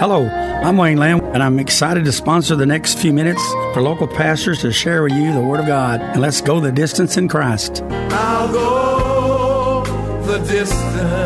Hello, I'm Wayne Lamb, and I'm excited to sponsor the next few minutes for local pastors to share with you the Word of God. And let's go the distance in Christ. I'll go the distance.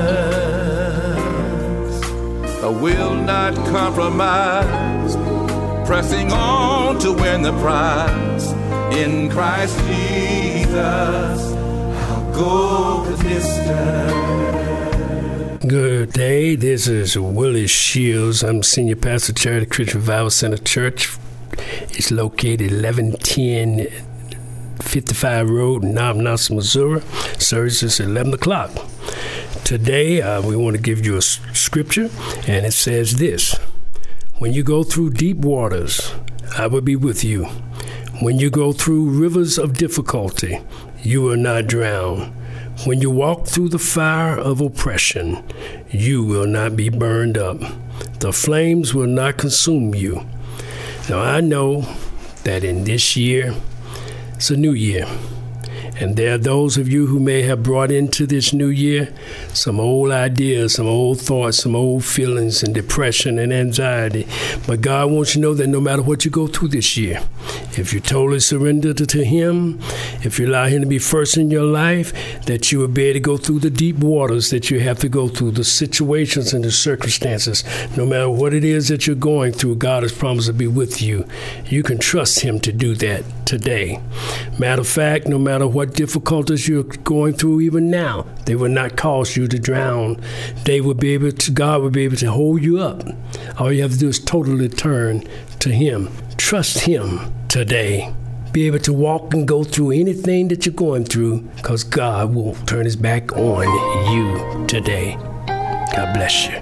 I will not compromise. Pressing on to win the prize. In Christ Jesus, I'll go the distance. Good day. This is Willie Shields. I'm Senior Pastor, Charity Christian Revival Center Church. It's located 1110 55 Road in Knob, Missouri. Service is at 11 o'clock. Today, we want to give you a scripture, and it says this. When you go through deep waters, I will be with you. When you go through rivers of difficulty, you will not drown. When you walk through the fire of oppression, you will not be burned up. The flames will not consume you. Now, I know that in this year, it's a new year. And there are those of you who may have brought into this new year some old ideas, some old thoughts, some old feelings and depression and anxiety. But God wants you to know that no matter what you go through this year, if you totally surrender to Him, if you allow Him to be first in your life, that you will be able to go through the deep waters that you have to go through, the situations and the circumstances. No matter what it is that you're going through, God has promised to be with you. You can trust Him to do that today. Matter of fact, no matter what difficulties you're going through even now, they will not cause you to drown. God will be able to hold you up. All you have to do is totally turn to Him. Trust Him today. Be able to walk and go through anything that you're going through, because God will turn His back on you today. God bless you.